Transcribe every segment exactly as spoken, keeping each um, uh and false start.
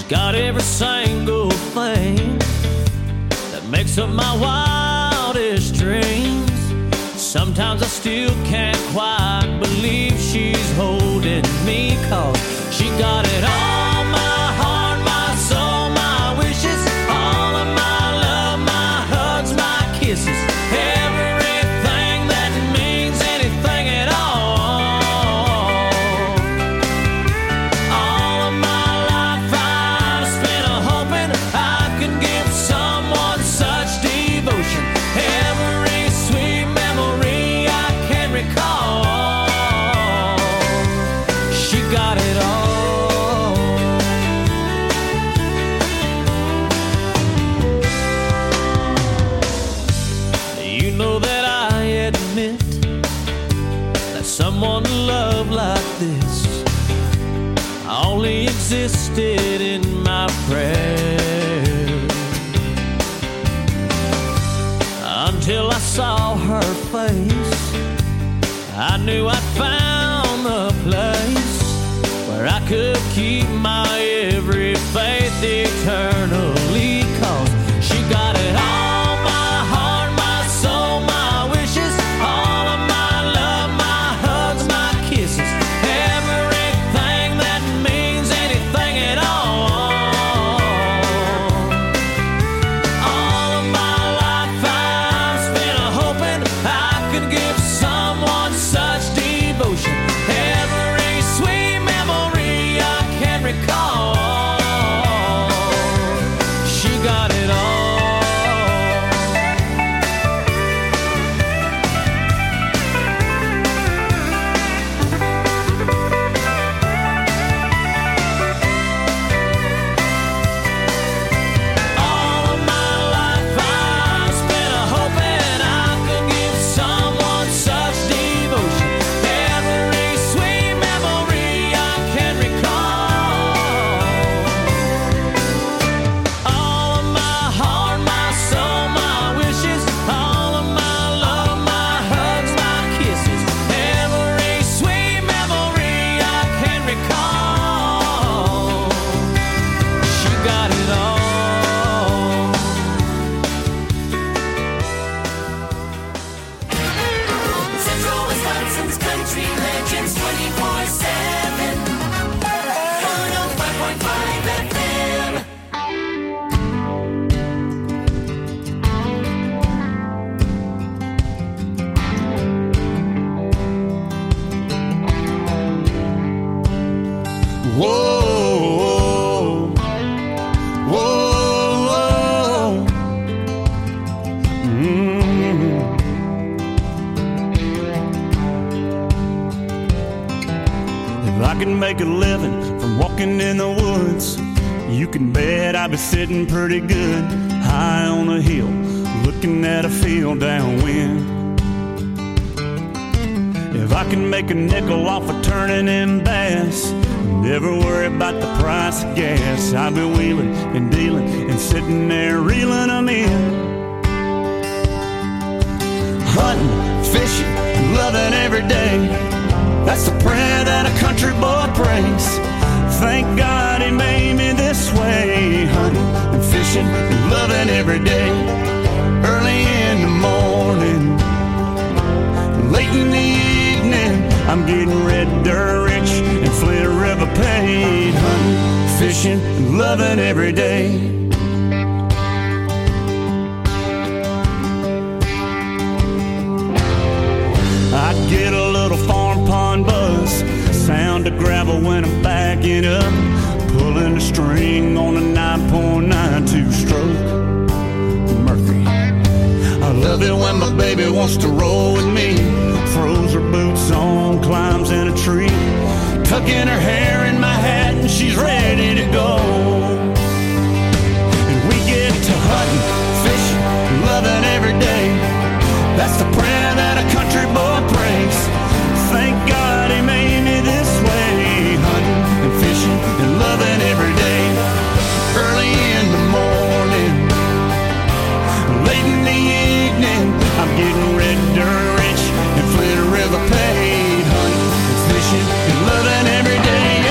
got every single thing that makes up my wildest dreams. Sometimes I still can't quite believe she's holding me, 'cause she got it all, my heart, my soul, my wishes, all of my love, my hugs, my kisses, everything that means anything at all. All of my life I've spent a hoping I could give someone such devotion. Every sweet memory I can recall, she got it all. You know that I admit that someone to love like this only existed in my prayers, until I saw her face. I knew I'd found the place where I could keep my every faith eternally, 'cause she got it all, my heart, my soul, my wishes, all of my love, my hugs, my kisses, everything that means anything at all. All of my life I've spent a hoping I could give someone such devotion. Every sweet memory I can recall, she got it all. All of my life I've spent a hoping I could give someone such devotion. Every sweet memory I can recall. All of my heart, my soul, my wishes, all of my love, my hugs, my kisses, every sweet memory I can recall. She got it all. Central Wisconsin's country legends twenty-four seven. one oh five point five F M. Whoa, whoa, whoa. Mm. If I could make a living from walking in the woods, you can bet I'd be sitting pretty good high on a hill, looking at a field downwind. If I can make a nickel off of turning in bass, never worry about the price of gas, I'll be wheeling and dealing and sitting there reeling them in. Hunting, fishing, loving every day, that's the prayer that a country boy prays. Thank God he made me this way. Hunting and fishing and loving every day. Early in the morning, late in the evening, I'm getting red dirt rich and Flint River paid. Hunting, fishing, and loving every day. I get a little farm pond buzz, sound of gravel when I'm backing up, pulling a string on a nine point nine two stroke Mercury. I love it when my baby wants to roll with me, throws her boots on, climbs in a tree, tucking her hair in my hat and she's ready to go. And we get to hunting, fishing, loving every day, that's the prayer that a country boy prays. Thank God he made me this way. Hunting and fishing and loving every day. Early in the morning, late in the evening, I'm getting red dirt rich and Flint River paid. Hunting and fishing and loving every day.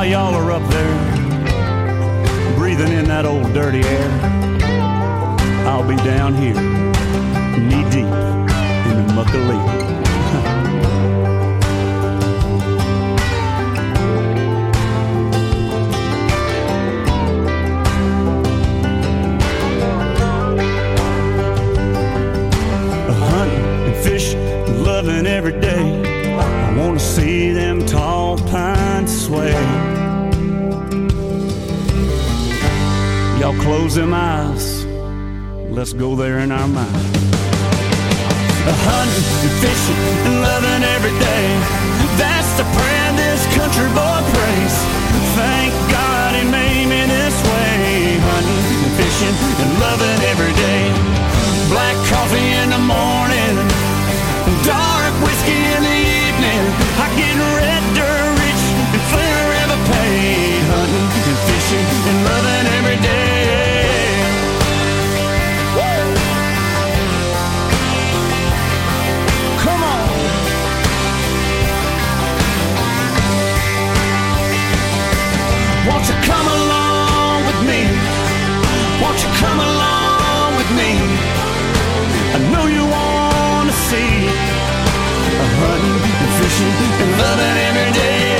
y'all are up there, breathing in that old dirty air, I'll be down here, knee deep in the muckalee. Loving every day, I want to see them tall pines sway. Y'all close them eyes, let's go there in our mind. A hunting and fishing and loving every day, that's the prayer this country boy prays. Thank God he made me this way. Hunting and fishing and loving every day. Black coffee in the morning, dark whiskey in the evening. I get red dirt rich and forever paid. Hunting and fishing and loving every day. Woo! Come on. Won't you come along with me? Won't you come along with me? I know you want to see hunting and fishing and loving every day.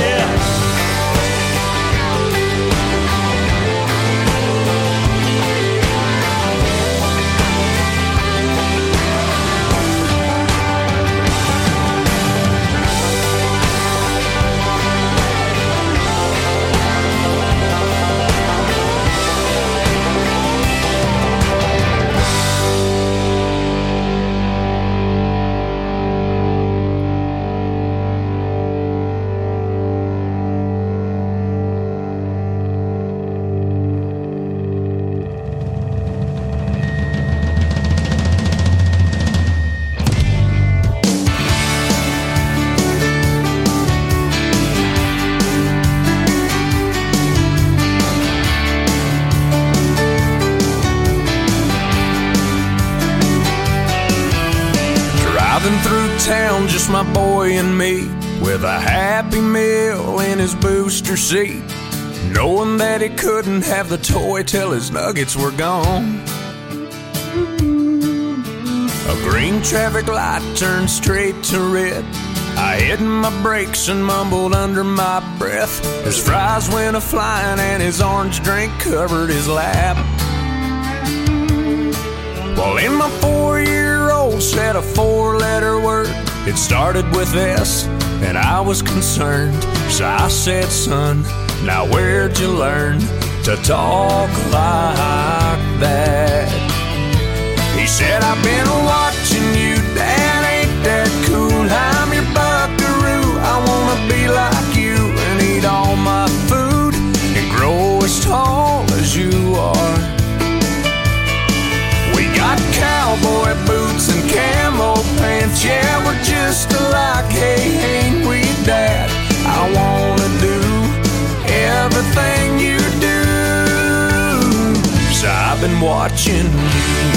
Town, just my boy and me, with a Happy Meal in his booster seat, knowing that he couldn't have the toy till his nuggets were gone. A green traffic light turned straight to red. I hit my brakes and mumbled under my breath. His fries went a-flying and his orange drink covered his lap. Well, in my four-year-old said a four-letter word. It started with S, and I was concerned. So I said, son, now where'd you learn to talk like that? He said, I've been watching you, Dad, ain't that cool? I'm your buckaroo, I wanna be like you and eat all my food and grow as tall as you are. Got cowboy boots and camo pants, yeah, we're just alike, hey, ain't we, Dad? I wanna do everything you do, so I've been watching you.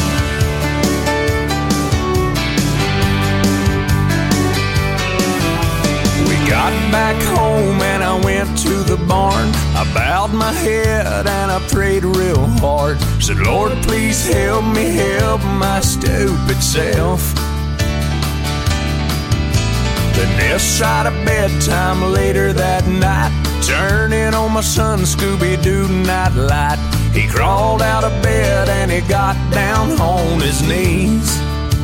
We got back home and I went to the barn. I bowed my head and I prayed real hard. Said, Lord, please help me help my stupid self. Then this side of bedtime later that night, turning on my son Scooby-Doo nightlight. He crawled out of bed and he got down on his knees.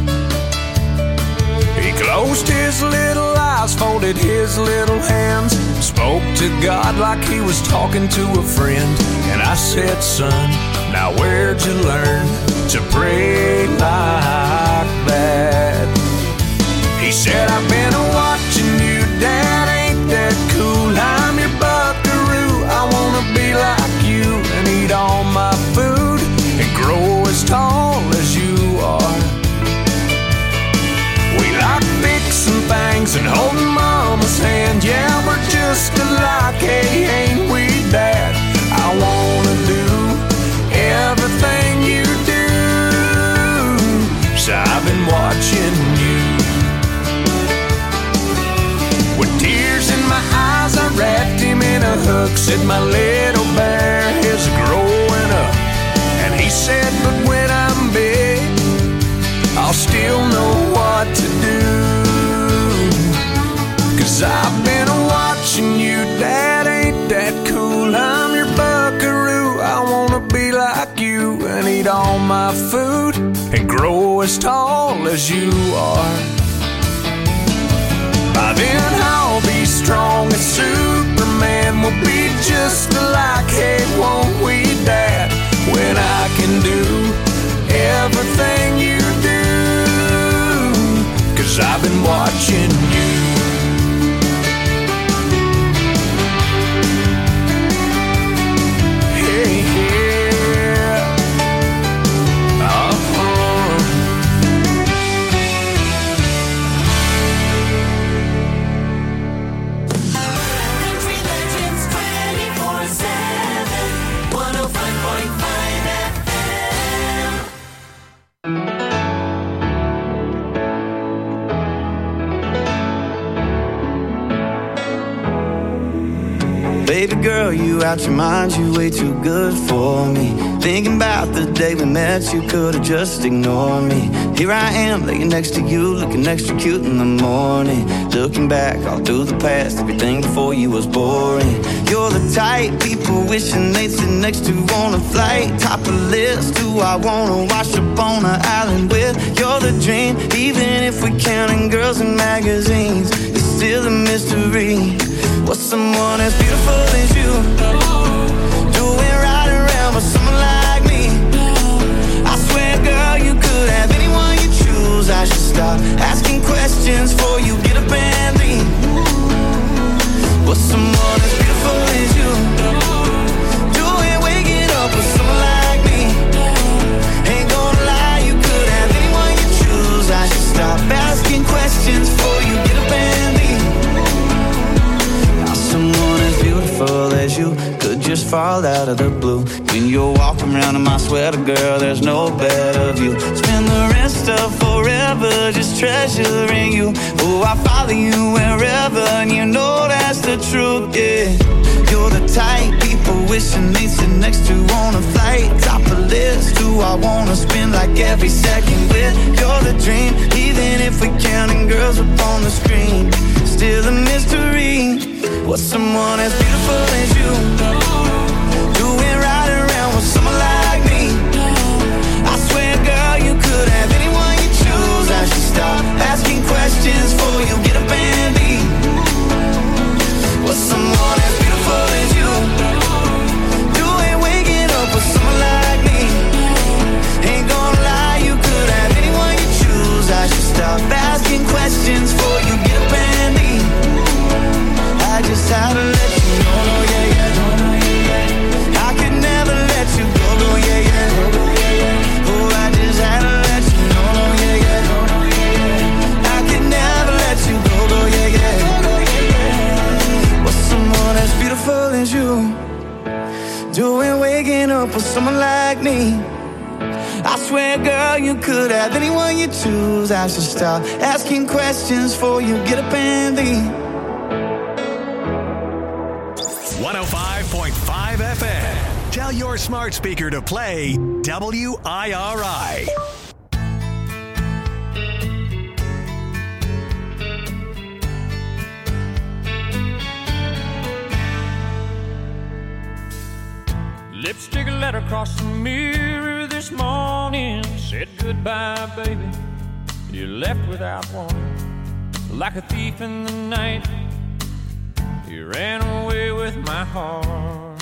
He closed his little eyes, folded his little hands, spoke to God like he was talking to a friend. And I said, son, now where'd you learn to pray like that? He said, I've been watching you, Dad, ain't that cool? I'm your buckaroo, I wanna be like you and eat all my food and grow as tall as you are. We like fixing things and holding Mama's hand, yeah, we're just alike, hey, ain't we, Dad? I wanna do everything you do, so I've been watching you. With tears in my eyes, I wrapped him in a hook, said, my little bear is growing up. And he said, but when I'm big, I'll still know what to do. Cause I've been watching you, Dad, ain't that cool? I'm your buckaroo, I wanna be like you and eat all my food and grow as tall as you are. By then I'll be strong as Superman, we'll be just alike, hey, won't we, Dad? When I can do everything you do, cause I've been watching you. Hey, yeah. Uh-huh. Country Legends twenty-four seven, one oh five point five F M. Baby girl, you out your mind, you way too good for me. Thinking about the day we met, you could've just ignored me. Here I am, laying next to you, looking extra cute in the morning. Looking back all through the past, everything before you was boring. You're the type people wishing they'd sit next to on a flight. Top of the list, who I wanna wash up on an island with. You're the dream, even if we're counting girls in magazines, it's still a mystery. What's someone as beautiful as you doing right around with someone like me? I swear, girl, you could have anyone you choose. I should stop asking questions before you get up and leave. What's someone as beautiful as you doing waking up with someone like me? Ain't gonna lie, you could have anyone you choose. I should stop asking questions before you get up and leave. Someone as beautiful as you could just fall out of the blue. When you're walking around in my sweater, girl, there's no better view. Spend the rest of forever just treasuring you. Oh, I follow you wherever, and you know that's the truth, yeah. You're the type people wishing they'd sit next to on a flight. Top of the list, who I wanna spend like every second with. You're the dream, even if we're counting girls up on the screen, still a mystery. What's someone as beautiful as you doing right around with someone like me? I swear, girl, you could have anyone you choose. I should stop asking questions before you get up and leave. What's someone as beautiful as you doing waking up with someone like me? Ain't gonna lie, you could have anyone you choose. I should stop asking questions before you get up and leave. I just had to let you know, no, yeah, yeah, no, no, yeah, yeah. I could never let you go, no, yeah, yeah, no, no, yeah, yeah. Oh, I just had to let you know, no, yeah, yeah, no, no, yeah, yeah. I could never let you go, no, yeah, yeah, no, no, yeah, yeah. What's someone as beautiful as you doing waking up with someone like me? I swear, girl, you could have anyone you choose. I should stop asking questions before you get up and leave. one oh five point five F M. Tell your smart speaker to play W I R I. Lipstick letter across the mirror this morning said goodbye, baby. You left without warning, like a thief in the night. You ran away with my heart.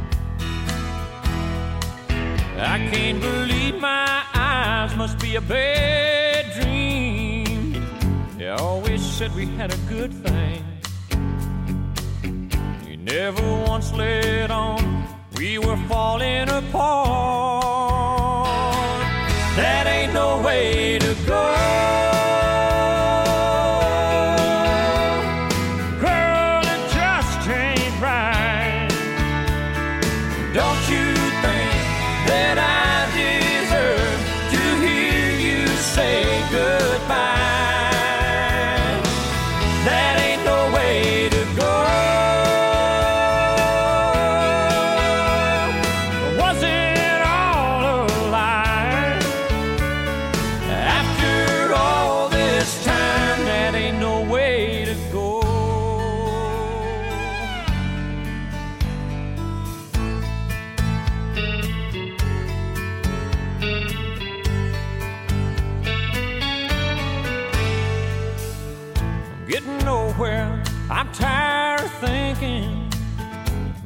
I can't believe my eyes, must be a bad dream. You always said we had a good thing. You never once let on we were falling apart. That ain't no way to go.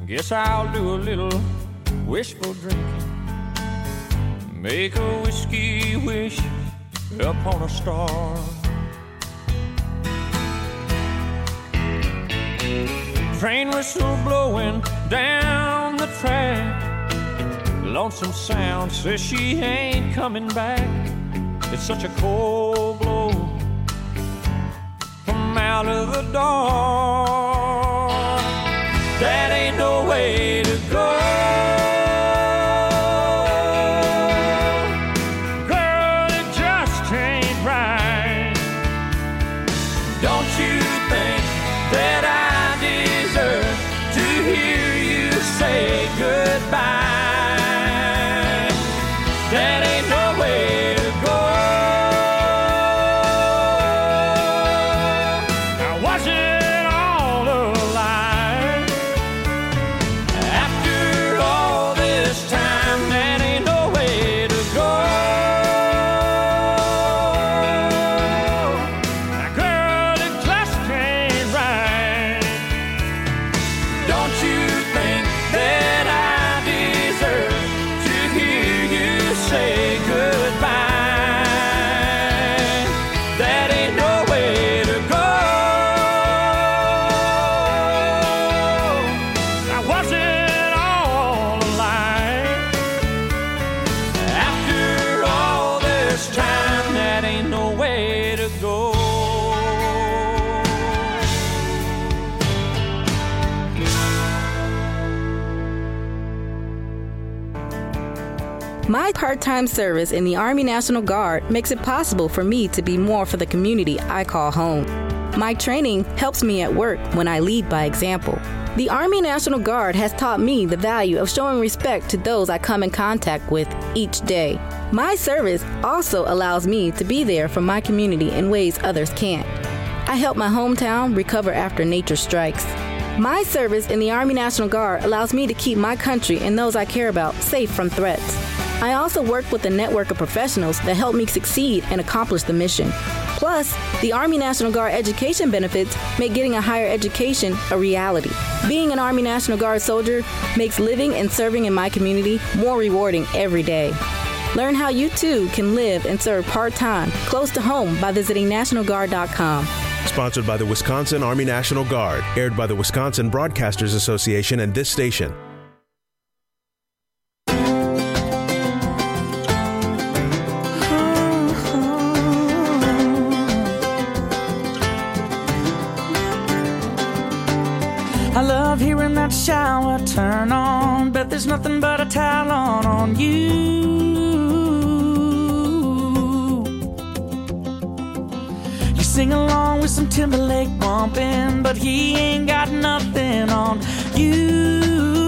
Guess I'll do a little wishful drinking. Make a whiskey wish upon a star. Train whistle blowing down the track. Lonesome sound says she ain't coming back. It's such a cold blow from out of the dark. That ain't no way to go. Girl, it just ain't right. Don't you think that I deserve to hear you say goodbye? That ain't no way to go. Now was it all a lie? After all this time, that ain't no way to go. Now girl, it just ain't right. Don't you think that I deserve to hear you say goodbye? That ain't no way to go. Now was it all a lie? After all this time, that ain't no way to go. My part-time service in the Army National Guard makes it possible for me to be more for the community I call home. My training helps me at work when I lead by example. The Army National Guard has taught me the value of showing respect to those I come in contact with each day. My service also allows me to be there for my community in ways others can't. I help my hometown recover after nature strikes. My service in the Army National Guard allows me to keep my country and those I care about safe from threats. I also work with a network of professionals that help me succeed and accomplish the mission. Plus, the Army National Guard education benefits make getting a higher education a reality. Being an Army National Guard soldier makes living and serving in my community more rewarding every day. Learn how you too can live and serve part-time close to home by visiting national guard dot com. Sponsored by the Wisconsin Army National Guard. Aired by the Wisconsin Broadcasters Association and this station. I love hearing that shower turn on. Bet there's nothing but a towel on on you. You sing along with some Timberlake bumping, but he ain't got nothing on you.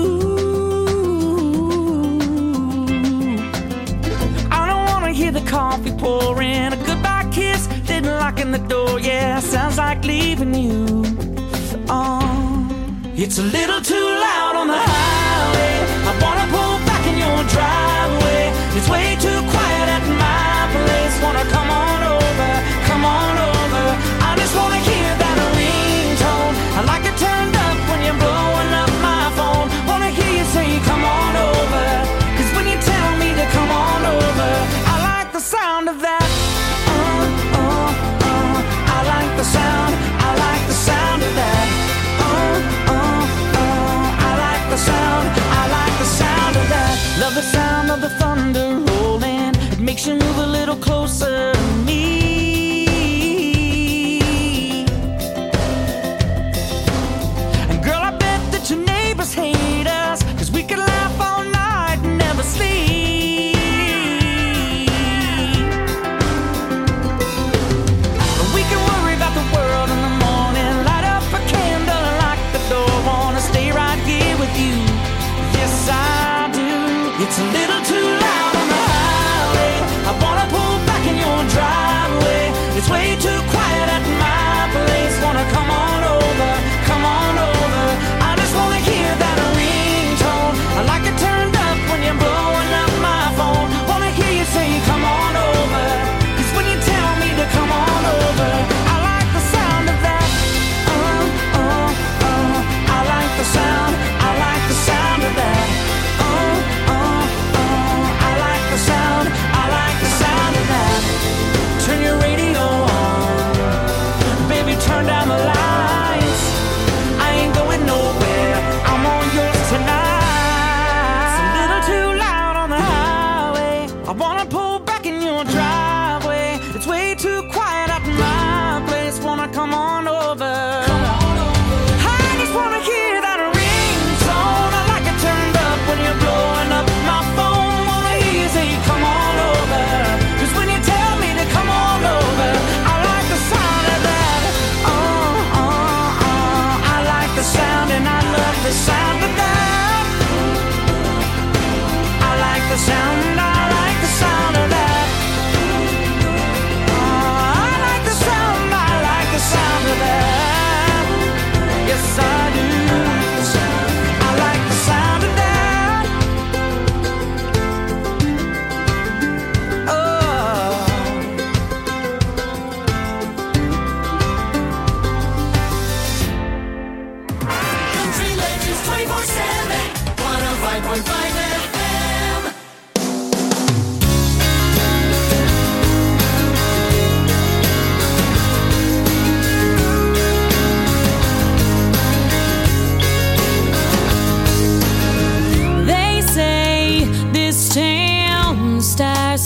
I don't wanna hear the coffee pouring, a goodbye kiss, then locking the door. Yeah, sounds like leaving you. Oh, it's a little too loud on the highway. I wanna pull back in your driveway. It's way too quiet at my place. Wanna come on over, come on over. I just wanna hear that ringtone. I like it turned up when you're blowing up my phone. Wanna hear you say come on over, 'cause when you tell me to come on over, I like the sound of that. Uh, uh, uh. I like the sound, I like the sound of that. Uh, uh, uh.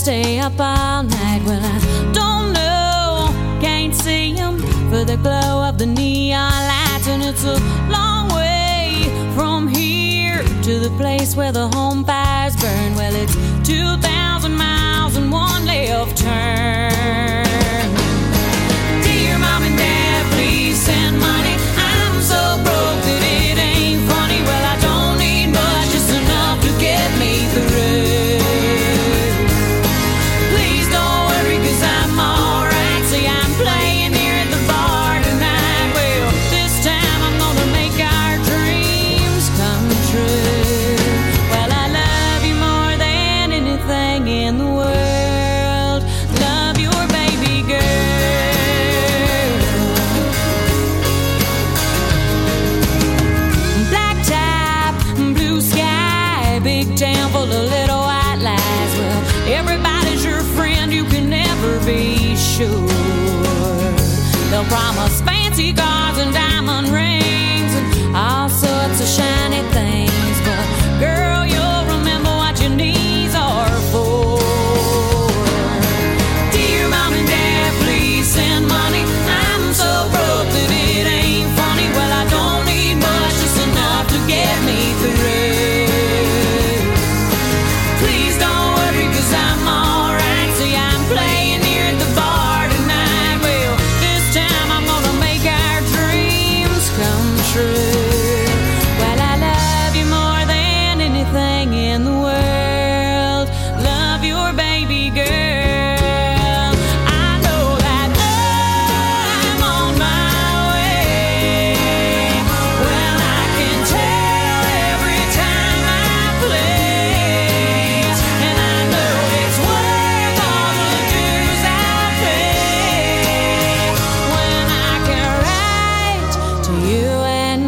stay up all night. Well, I don't know, can't see them for the glow of the neon lights. And it's a long way from here to the place where the home fires burn. Well, it's two thousand miles and one left turn. Dear Mom and Dad, please send money. I'm so broke that it ain't funny. Well, I don't need much, just enough to get me through. Please don't worry, cause I'm alright. See, I'm playing here at the bar tonight. Well, this time I'm gonna make our dreams come true. Well, I love you more than anything in the world. Love your baby girl. Black top, blue sky, big town full of little white lies. Well, everybody's your friend, you can never be sure. They'll promise fancy cars and diamond rings and all sorts of shiny things, but girl, you'll remember what your knees are for. Dear Mom and Dad, please send money. I'm so broke that it ain't funny. Well, I don't need much, just enough to get me through. Please don't worry, cause I'm alright. See, I'm playing here at the bar tonight. Well, this time I'm gonna make our dreams come true. Well, I love you more than anything in the world. Love your baby girl. I know that I'm on my way. Well, I can tell every time I play, and I know it's worth all the dues I pay. When I can write to you and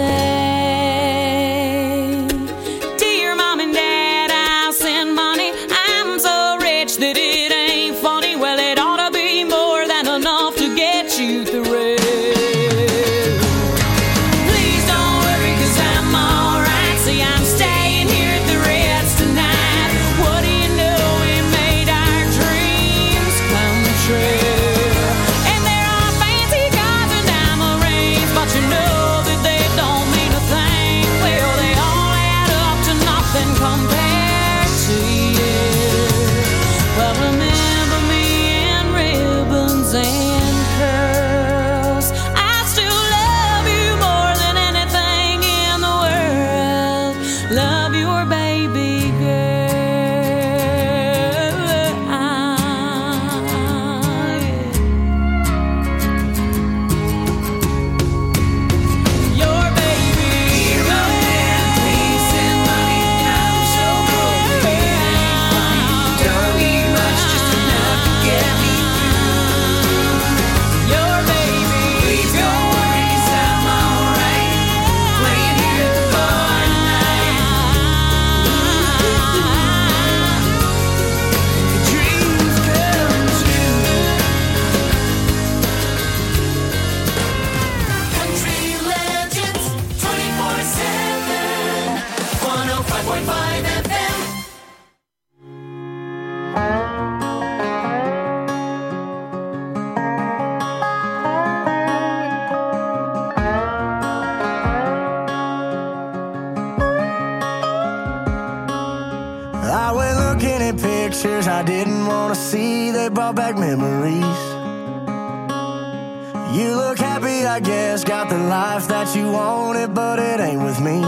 say, dear Mom and Dad, I'll send money. I'm so rich that it ain't funny. Well, it ought to be more than enough to get you through. Please don't worry, cause I'm alright. See, I'm staying here at the Ritz tonight. What do you know, we made our dreams come true. And there are fancy cars and diamond rings, but you know that they don't mean a thing. Well, they all add up to nothing compared to you. Well, remember me in ribbons and curls. I still love you more than anything in the world. Love your baby girl. Ah, yeah. Your baby girl. Please send money. I'm so broke that it ain't funny. Don't need much, just enough to get me through. Your baby, please don't worry, cause I'm alright. Playing here at the bar tonight. Dreams come true. Country legends, twenty-four seven, one oh five point five F M. I went looking at pictures I didn't want to see. They brought back memories. You look happy, I guess. Got the life that you wanted, but it ain't with me.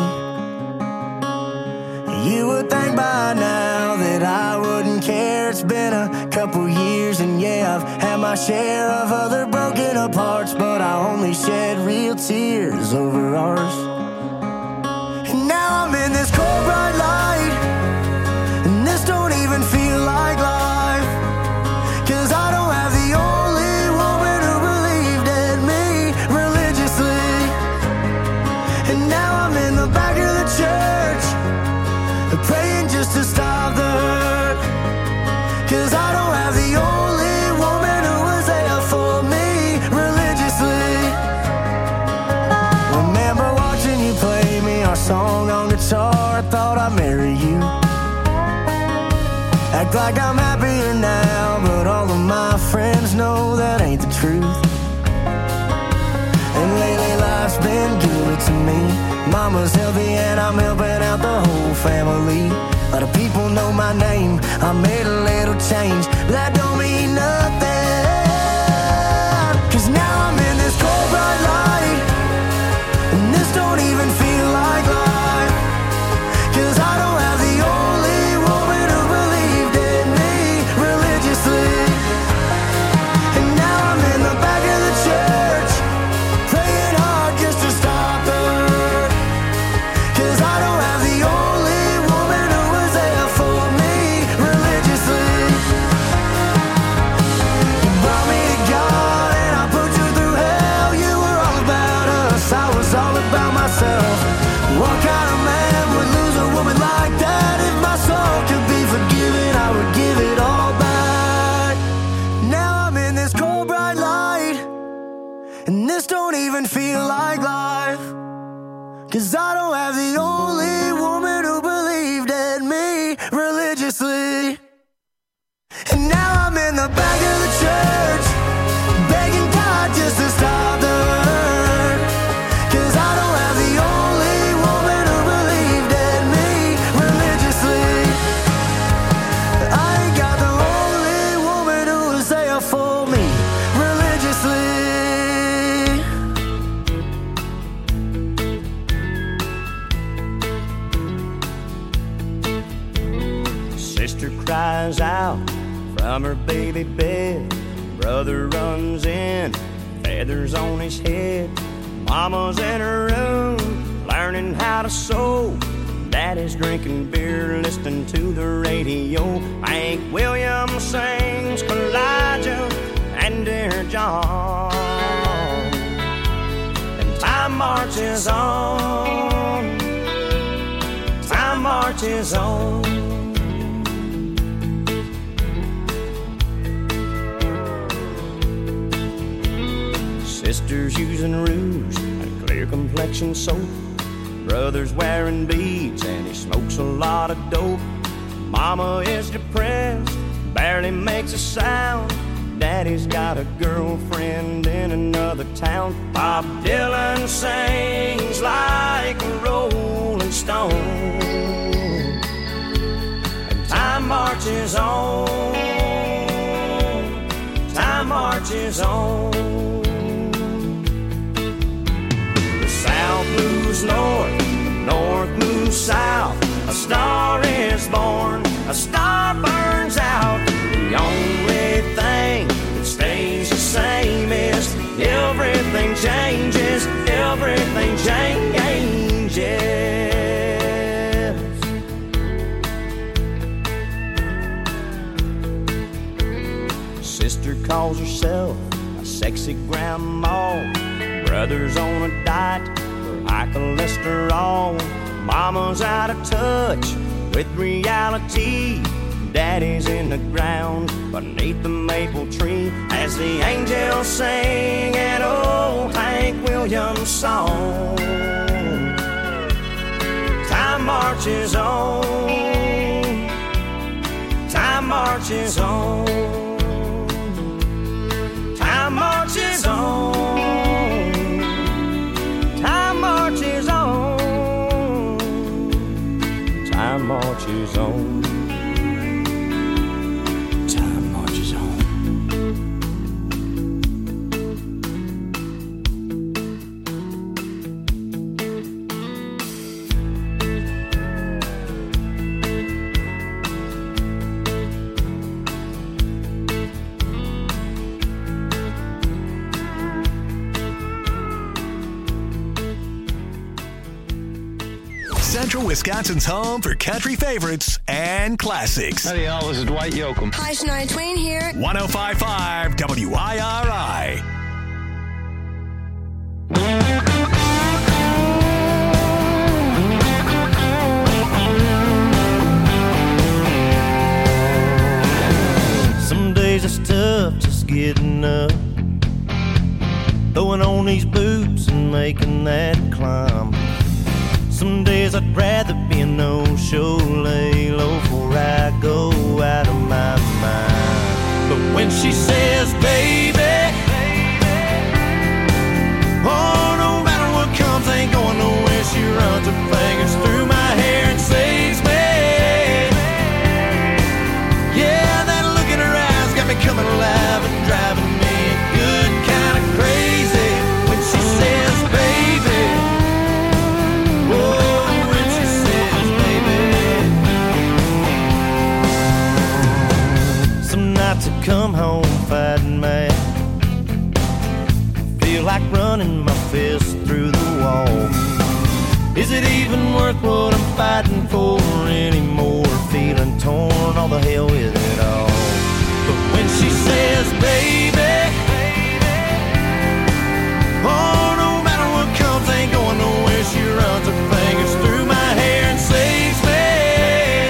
You would think by now that I wouldn't care. It's been a couple years, and yeah, I've had my share of other broken apart, but I only shed real tears over ours. And now I'm in this cold bright light, and this don't even feel like life, 'cause I don't have the only woman who believed in me religiously. And now I'm in the back of the church, praying just to stop the hurt, 'cause I don't have the only woman who was there for me religiously. Remember watching you play me our song on guitar, I thought I'd marry you. Act like I'm happy mama's healthy and I'm helping out the whole family. A lot of people know my name, I made a little change, but that don't mean nothing. Cause now I'm in this cold bright light, and this don't even feel like life. Cause I don't have the only woman who believed in me religiously. And now I'm in the back of the church, praying hard just to stop her. Cause I don't have the only woman who was there for me religiously. You brought me to God and I put you through hell. You were all about us, I was all about myself. What kind of man would lose a woman like that? If my soul could be forgiven, I would give it all back. Now I'm in this cold bright light, and this don't even feel like life. Cause I don't have the only woman who believed in me religiously. And now I'm in the back of the church, begging God just to stop the hurt. Cause I don't have the only woman who believed in me religiously. I ain't got the only woman who was there for me religiously. Sister cries out from her baby bed. Brother runs in, feathers on his head. Mama's in her room, learning how to sew. Daddy's drinking beer, listening to the radio. Hank Williams sings Elijah and Dear John. And time marches on, time marches on. Sisters using rouge and clear complexion soap. Brother's wearing beads and he smokes a lot of dope. Mama is depressed, barely makes a sound. Daddy's got a girlfriend in another town. Bob Dylan sings like a rolling stone. And time marches on, time marches on. South moves north, north moves south. A star is born, a star burns out. The only thing that stays the same is everything changes, everything changes. Sister calls herself a sexy grandma. Brother's on a diet for high cholesterol. Mama's out of touch with reality. Daddy's in the ground beneath the maple tree as the angels sing an old Hank Williams song. Time marches on, time marches on, time marches on. Time marches on, time marches on, time marches on. Central Wisconsin's home for country favorites and classics. Howdy, y'all. This is Dwight Yoakam. Hi, Shania Twain here. one oh five point five W I R I. Some days it's tough just getting up, throwing on these boots and making that climb. Some days I'd rather be a no-show, lay low before I go out of my mind. But when she says, baby, oh, no matter what comes, ain't going nowhere, she runs. come home fighting mad. Feel like running my fist through the wall. Is it even worth what I'm fighting for anymore? Feeling torn, all the hell with it all. But when she says, baby, oh, no matter what comes, ain't going nowhere. She runs her fingers through my hair and saves me.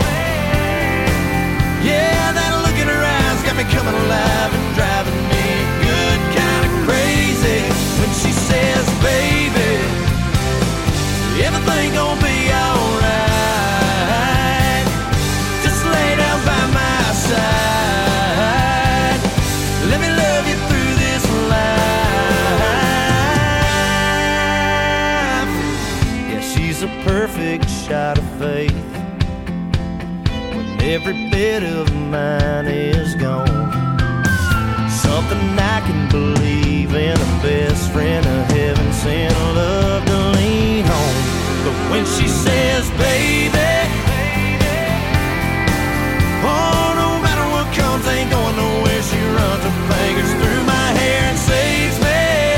Yeah, that look in her eyes got me coming alive and driving me good kind of crazy. When she says, baby, everything gon' be alright. Just lay down by my side. Let me love you through this life. Yeah, she's a perfect shot of faith when every bit of mine is gone. Something I can believe in, a best friend, a heaven sent love to lean on. But when she says, baby, oh, no matter what comes, ain't going nowhere. She runs her fingers through my hair and saves me.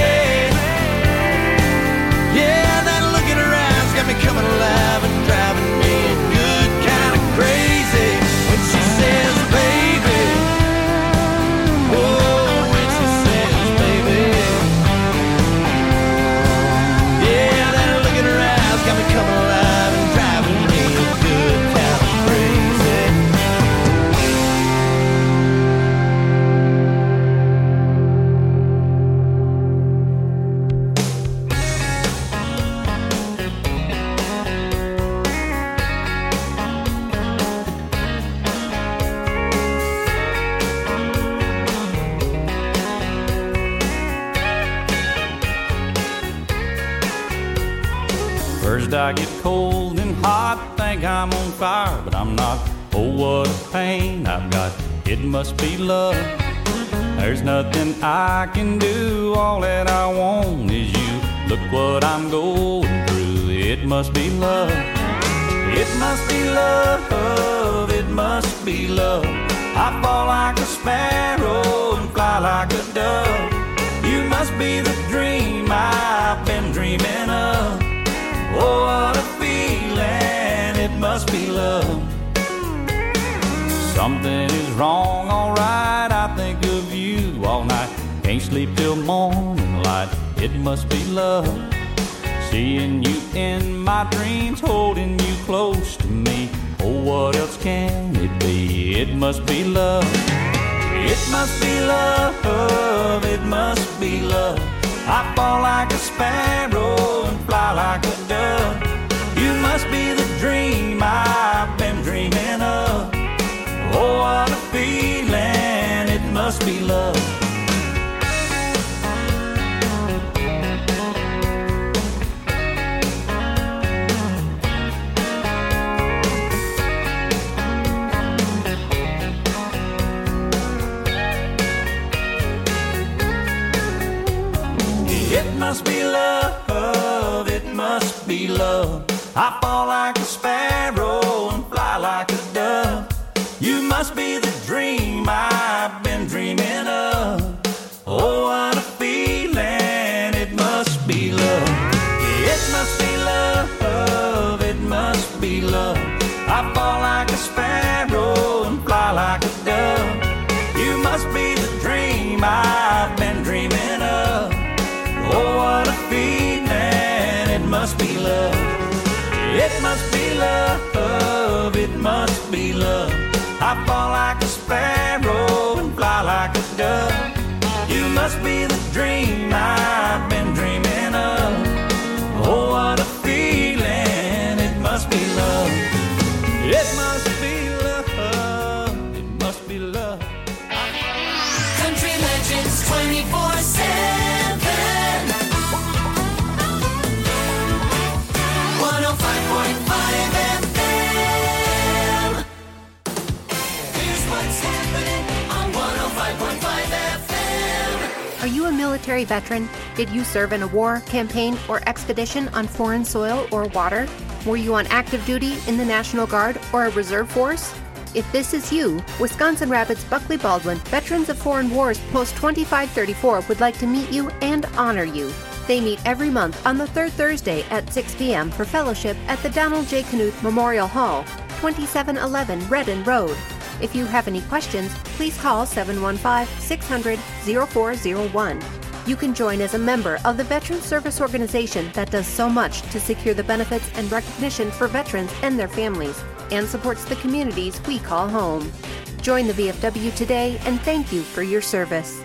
Yeah, that look in her eyes got me coming alive and driving me good kind of crazy. When she says, baby, oh, when she says, baby, yeah, that look in her eyes got me coming alive and driving me good kind of crazy. First I get cold and hot, think I'm on fire, but I'm not. Oh, what a pain I've got, it must be love. There's nothing I can do, all that I want is you. Look what I'm going through, it must be love. It must be love, it must be love. I fall like a sparrow and fly like a dove. You must be the dream I've been dreaming of. Oh, what a feeling, it must be love. Something is wrong, alright, I think of you all night. Can't sleep till morning light, it must be love. Seeing you in my dreams, holding you close to me. Oh, what else can it be? It must be love. It must be love, it must be love. I fall like a sparrow and fly like a dove. You must be the dream I've been dreaming of. Oh, what a feeling, it must be love. It must be love, it must be love. I fall like a sparrow and fly like a dove. You must be the dream I've been dreaming of. Oh, what a feeling, it must be love. It must be love, it must be love. I fall like a sparrow and fly like a dove. You must be the dream I've been dreaming of. Oh, what a feeling, it must be love. It must be love, it must be love. I fall like a sparrow and fly like a dove. You must be the dream I've been dreaming of. Oh, what a feeling, it must be love. It must be love, it must be love. Country Legends twenty-four seven. one oh five point five F M. Here's what's happening on one oh five point five F M. Are you a military veteran? Did you serve in a war, campaign, or expedition on foreign soil or water? Were you on active duty in the National Guard or a reserve force? If this is you, Wisconsin Rapids Buckley Baldwin Veterans of Foreign Wars Post twenty-five thirty-four would like to meet you and honor you. They meet every month on the third Thursday at six p.m. for fellowship at the Donald J. Knuth Memorial Hall, twenty-seven eleven Redden Road. If you have any questions, please call seven one five, six hundred, oh four oh one. You can join as a member of the Veterans Service Organization that does so much to secure the benefits and recognition for veterans and their families, and supports the communities we call home. Join the V F W today, and thank you for your service.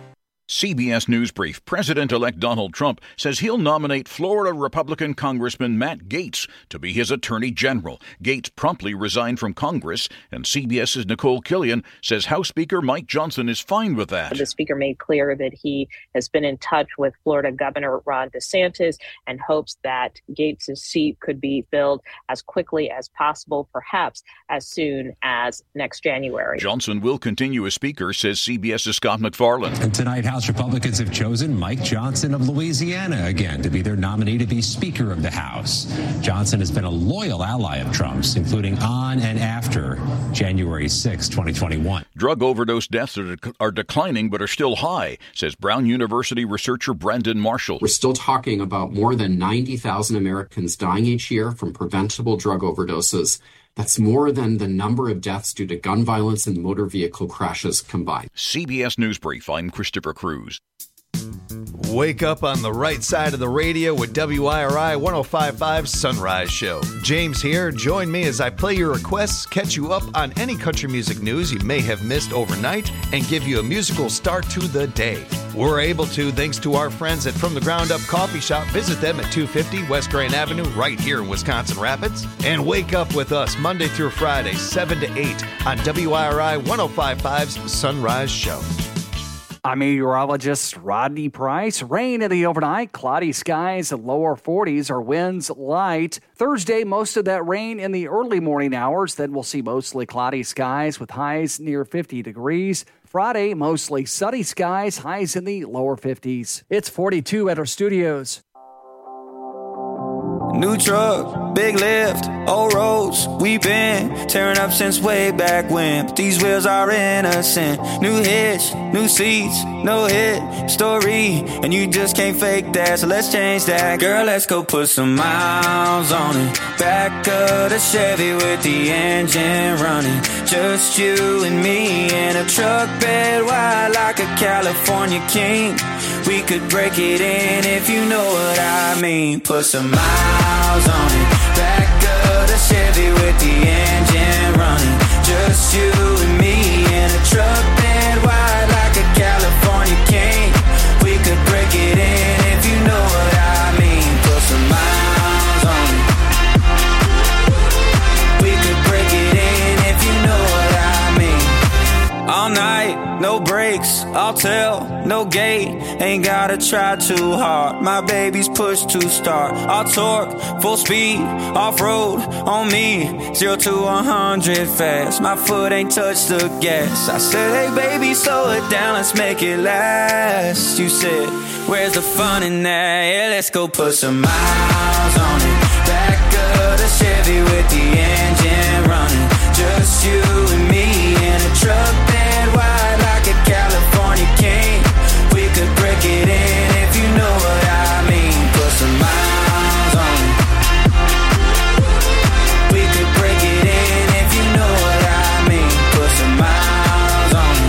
C B S News Brief. President-elect Donald Trump says he'll nominate Florida Republican Congressman Matt Gaetz to be his attorney general. Gaetz promptly resigned from Congress, and CBS's Nicole Killian says House Speaker Mike Johnson is fine with that. The Speaker made clear that he has been in touch with Florida Governor Ron DeSantis and hopes that Gaetz' seat could be filled as quickly as possible, perhaps as soon as next January. Johnson will continue as Speaker, says CBS's Scott McFarland. And tonight, House Republicans have chosen Mike Johnson of Louisiana again to be their nominee to be Speaker of the House. Johnson has been a loyal ally of Trump's, including on and after January sixth, twenty twenty-one. Drug overdose deaths are, dec- are declining but are still high, says Brown University researcher Brandon Marshall. We're still talking about more than ninety thousand Americans dying each year from preventable drug overdoses. That's more than the number of deaths due to gun violence and motor vehicle crashes combined. C B S News Brief, I'm Christopher Cruz. Wake up on the right side of the radio with W I R I one oh five point five Sunrise Show. James here. Join me as I play your requests, catch you up on any country music news you may have missed overnight, and give you a musical start to the day. We're able to thanks to our friends at From the Ground Up Coffee Shop. Visit them at two fifty West Grand Avenue right here in Wisconsin Rapids. And wake up with us Monday through Friday, seven to eight on W I R I one oh five point five's Sunrise Show. I'm meteorologist Rodney Price. Rain in the overnight, cloudy skies, lower forties, or winds light. Thursday, most of that rain in the early morning hours. Then we'll see mostly cloudy skies with highs near fifty degrees. Friday, mostly sunny skies, highs in the lower fifties. It's forty-two at our studios. New truck, big lift, old roads, we been tearing up since way back when. But these wheels are innocent. New hitch, new seats, no hit story, and you just can't fake that. So let's change that, girl. Let's go put some miles on it. Back of the Chevy with the engine running. Just you and me in a truck bed wide like a California king. We could break it in if you know what I mean. Put some miles on it. Back of the Chevy with the engine running. Just you and me in a truck bed wide like a California king. We could break it in if you know what I mean. Put some miles on it. We could break it in if you know what I mean. All night, no brakes, I'll tell, no gate. Ain't gotta try too hard. My baby's push to start. I'll torque, full speed, off-road on me. Zero to one hundred fast. My foot ain't touched the gas. I said, hey baby, slow it down, let's make it last. You said, where's the fun in that? Yeah, let's go put some miles on it. Back of the Chevy with the engine running. Just you and me in a truck bed wide like a California king. We could break it in if you know what I mean. Put some miles on it. We could break it in if you know what I mean. Put some miles on it.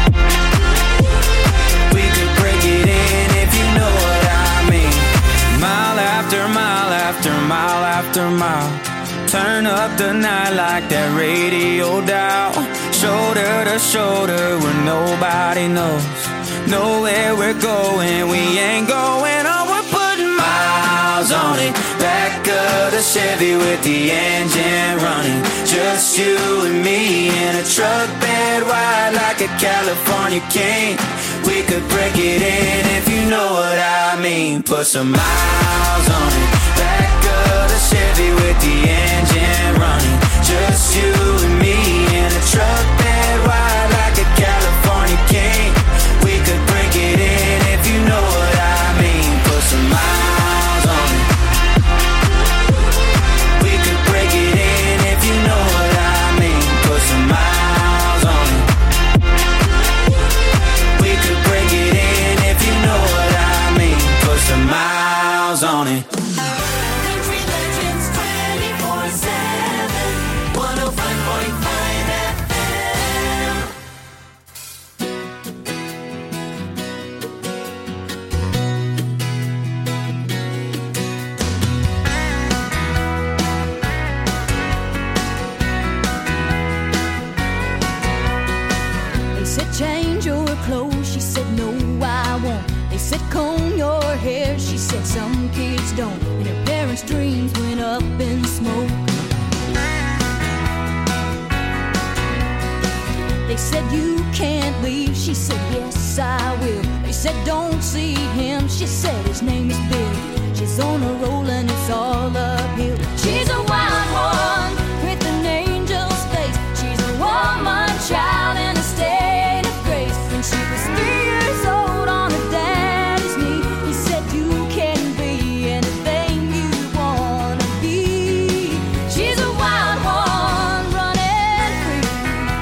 We could break it in if you know what I mean. Mile after mile after mile after mile. Turn up the night like that radio dial. Shoulder to shoulder where nobody knows. Know where we're going, we ain't going on. We're putting miles on it. Back of the Chevy with the engine running. Just you and me in a truck bed wide like a California king. We could break it in if you know what I mean. Put some miles on it. Back of the Chevy with the engine running. Just you and me in a truck bed wide like a California king. We could break it in if you know what I mean. Put some miles on it. We could break it in if you know what I mean. Put some in smoke. They said you can't leave. She said yes I will. They said don't see him. She said his name is Bill. She's on a roll and it's all uphill. She's a wild one with an angel's face. She's a woman child in a state of grace. When she was three years old on her daddy's knee, he said you can be anything you wanna be. She's a wild one running free.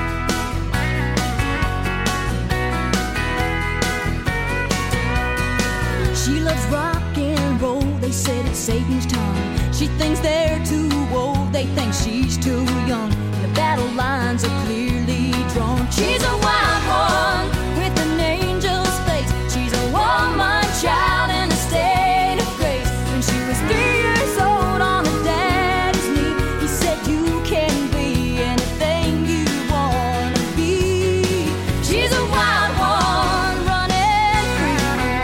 She loves rock and roll. They said it's Satan's time. She thinks they're too old. They think she's too young. The battle lines are clearly drawn. She's a wild one with an angel's face. She's a woman child in a state of grace. When she was three years old on her daddy's knee, he said you can be anything you wanna be. She's a wild one running free.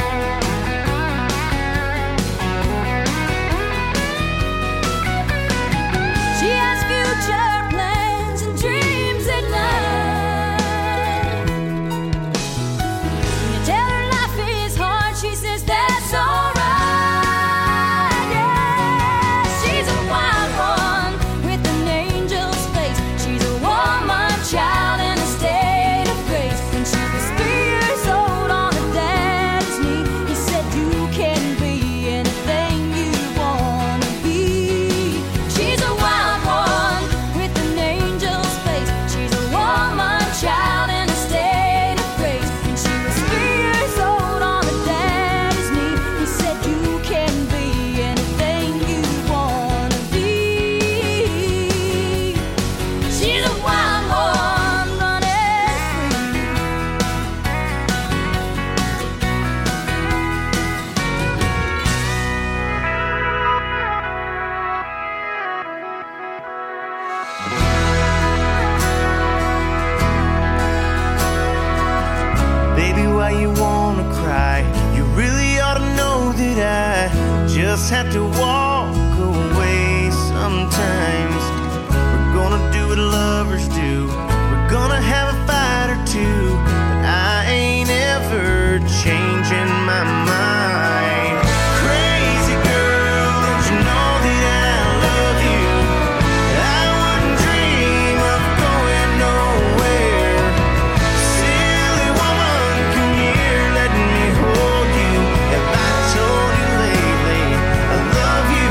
She has future plans and dreams at night. When you tell her life is hard, she says that's alright. Yeah, she's a wild one with an angel's face. She's a woman child in a state of grace. When she was three years old on her daddy's knee, he said you can be anything you wanna be. She's a wild one with an angel's face. She's a woman child in a state of grace. When she was three years old on her daddy's knee, he said you can be anything you wanna be. She's a wild one running free. Baby, why you wanna cry? You really ought to know that I just have to walk away sometimes. We're gonna do what lovers do. We're gonna have a fight or two, but I ain't ever changing my mind. Crazy girl, don't you know that I love you? I wouldn't dream of going nowhere. Silly woman, come here, let me hold you. Have I told you lately I love you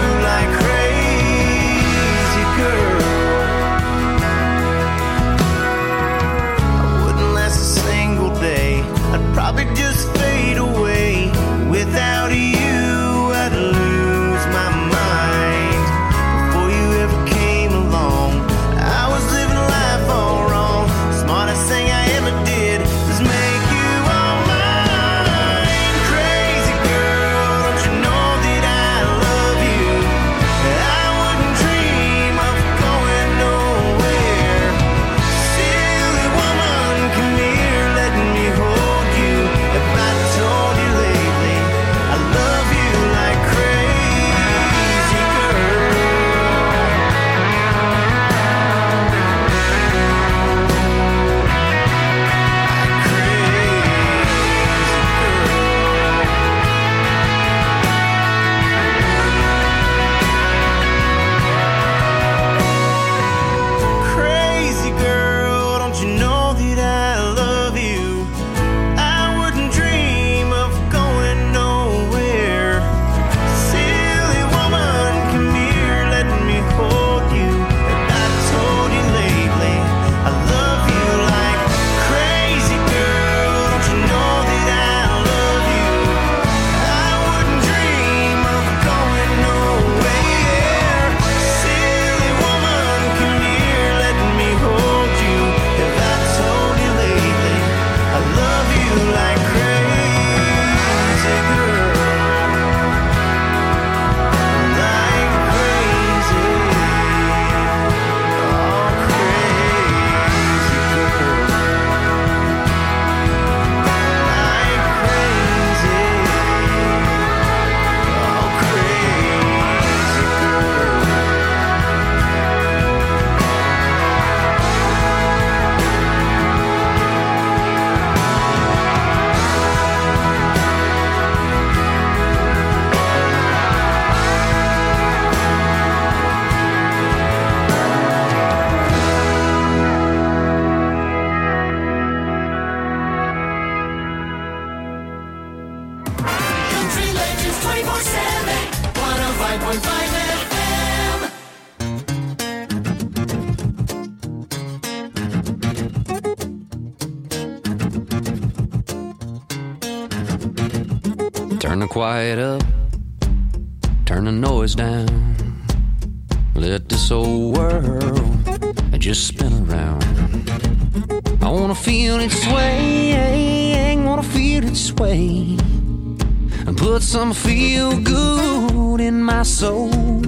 Turn the quiet up, turn the noise down. Let this old world just spin around. I wanna feel it sway, wanna feel it sway, and put some feel good in my soul.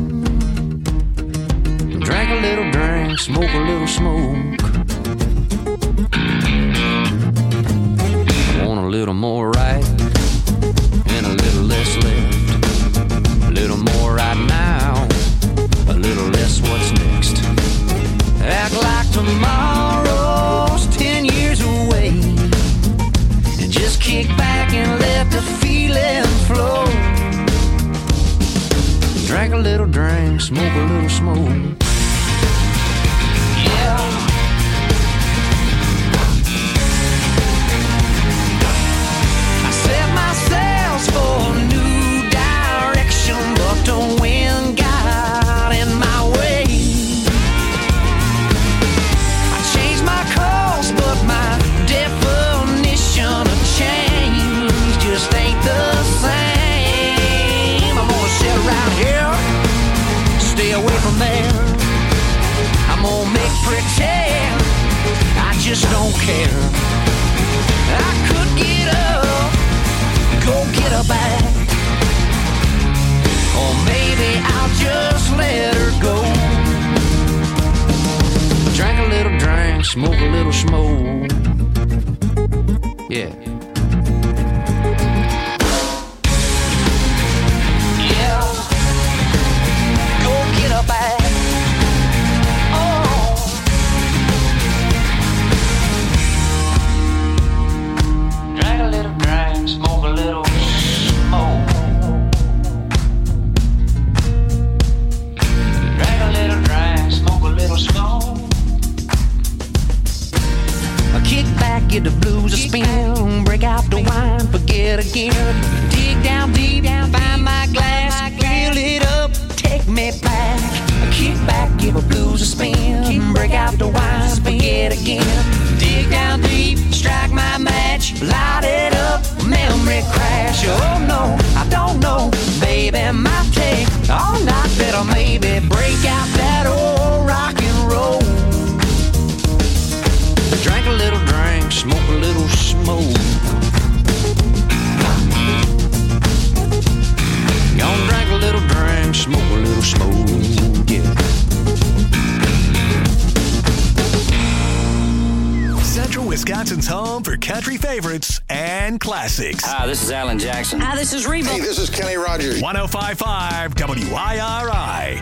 Drink a little drink, smoke a little smoke. I want a little more right and a little less left. A little more right now, a little less what's next. Act like tomorrow's ten years away, and just kick back and let the feeling flow. Drink a little drink, smoke a little smoke. Yeah. I set my sails for a new direction, but the wind got in my way. I changed my course, but my definition of change just ain't the same. I'm gonna sit around here, stay away from there. I'm gonna make pretend I just don't care. I could get up, go get her back, or maybe I'll just let her go. Drink a little drink, smoke a little smoke. Yeah. Yeah. Go get her back. Drink a little drink, smoke a little smoke. Drink a little drink, smoke a little smoke. I kick back, get the blues a spin, break out the wine, forget again. Dig down deep, find my glass, fill it up, take me back. I kick back, give the blues a spin, break out the wine, forget again. Dig down deep, strike my match, light it up, memory crash. Oh no, I don't know, baby, might take all night, better maybe break out that old rock and roll. Drink a little drink, smoke a little smoke. Gonna drink a little drink, smoke a little smoke, yeah. Central Wisconsin's home for country favorites and classics. Hi, this is Alan Jackson. Hi, this is Reba. Hey, this is Kenny Rogers. one oh five point five W I R I.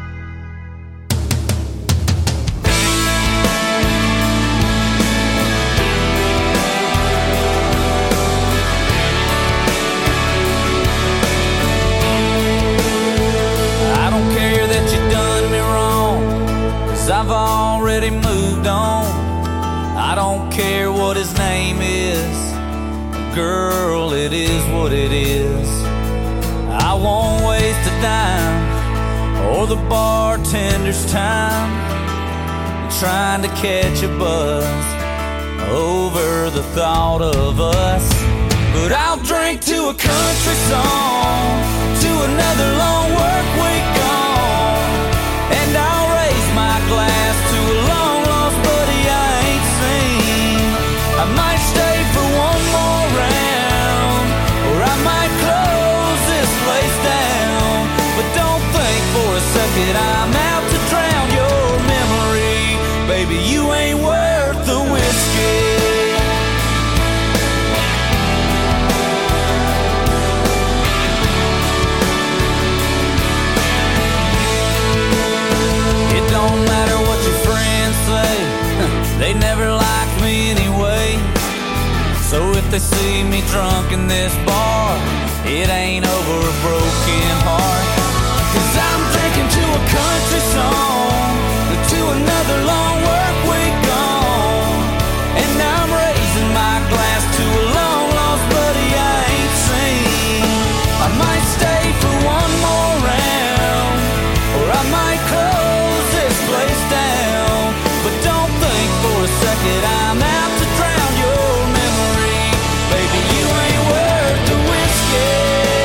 I don't care that you done me wrong, 'cause I've already moved on. I don't care what his name is, girl, it is what it is. I won't waste a dime or the bartender's time trying to catch a buzz over the thought of us. But I'll drink to a country song, to another long work week gone, and I'll raise my glass to a long lost buddy I ain't seen. I might stay for one more round, or I might close this place down. But don't think for a second I'm out to drown your memory. Baby, you ain't worth the whiskey. It don't matter what your friends say, they never liked me anyway. So if they see me drunk in this bar, it ain't over a broken heart. 'Cause I'm drinking to a country song, to another long work week gone, and I'm raising my glass to a long lost buddy I ain't seen. I might stay for one more round, or I might close this place down. But don't think for a second I'm out to drown your memory. Baby, you ain't worth the whiskey.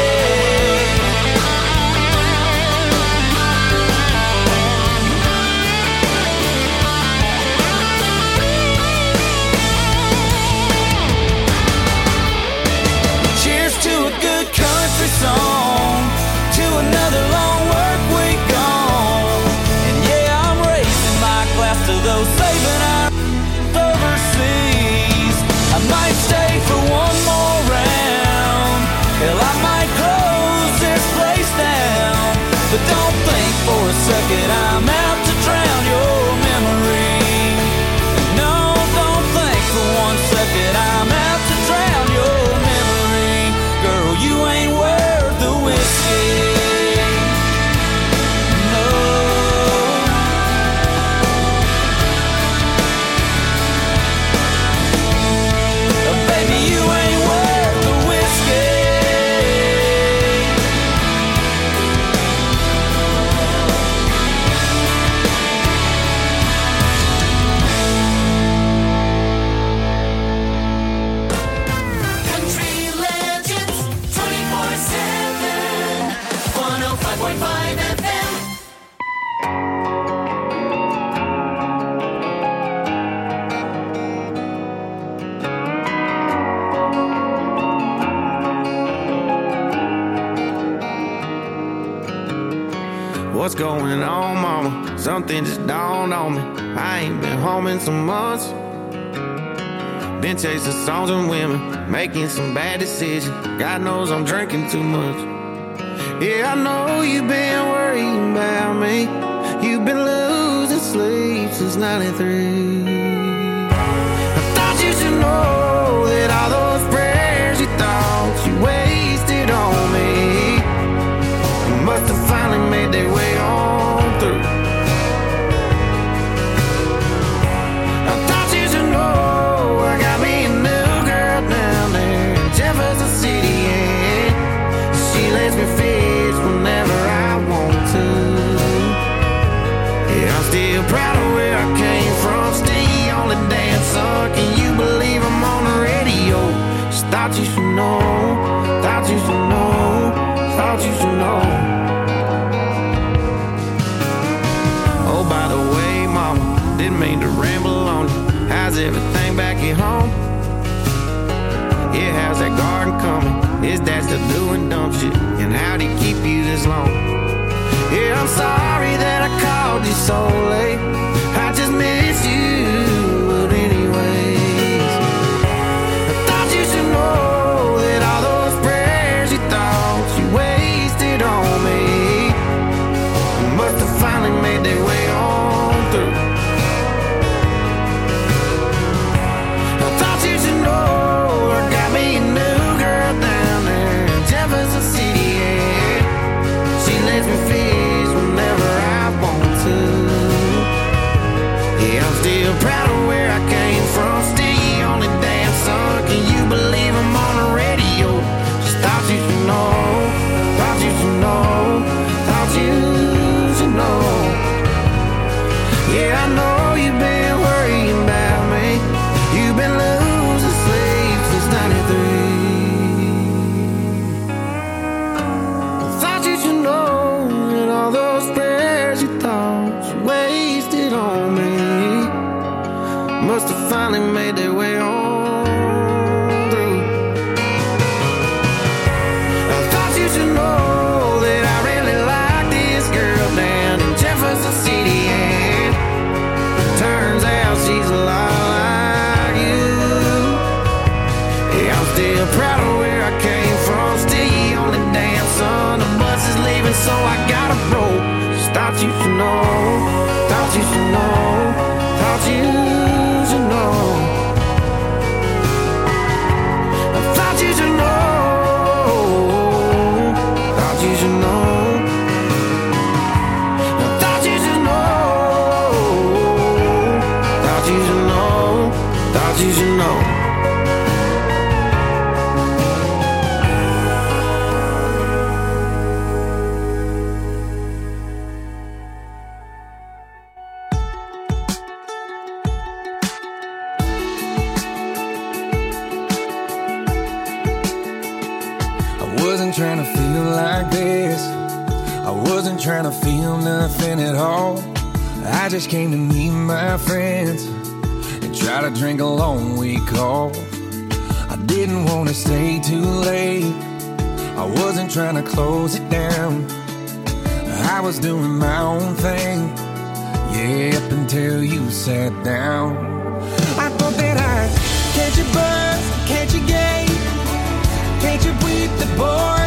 What's going on, mama? Something just dawned on me. I ain't been home in some months. Been chasing songs and women, making some bad decisions. God knows I'm drinking too much. Yeah, I know you've been worrying about me. You've been losing sleep since ninety-three. I thought you should know that all those prayers you thought you wasted on me must have finally made their way on through. I thought you should know I got me a new girl down there in Jefferson City, and she lets me fish whenever I want to. Yeah, I'm still proud of where I came from, still the only dancer. Can you believe I'm on the radio? Just thought you should know, thought you should know, thought you should know. Oh, by the way, mama, didn't mean to ramble on you. How's everything back at home? Yeah, how's that garden coming? Is dad still doing dumb shit? And how'd he keep you this long? Yeah, I'm sorry that I called you so late. I just miss you, but anyways, I thought you should know that all those prayers you thought you wasted on me must have finally made their way on through. I thought you should know I got me a new girl down there in Jefferson City, and she lets me fish whenever I want to. Yeah, I'm still proud of where I came from, still the only damn son. Can you believe I'm on the radio? Just thought you should know, thought you should know, thought you should know. Yeah, I know you've been worrying about me. You've been losing sleep since ninety-three. I thought you should know that all those prayers you thought you wasted on me must have finally made their way on through. I thought you should know that I really like this girl down in Jefferson City, and turns out she's a lot like you. Yeah, I'm still proud of where I came from, still the only damn son. The bus is leaving, so I gotta roll. Just thought you should know, thought you should know, thought you should know. I thought you should know, thought you should know. I thought you should know, thought you should know, thought you should know. I wasn't trying to feel like this. I wasn't trying to feel nothing at all. I just came to meet my friends and try to drink a long week off. I didn't want to stay too late. I wasn't trying to close it down. I was doing my own thing, yeah, up until you sat down. I thought that I'd catch a buzz, catch a game, catch up with the boys.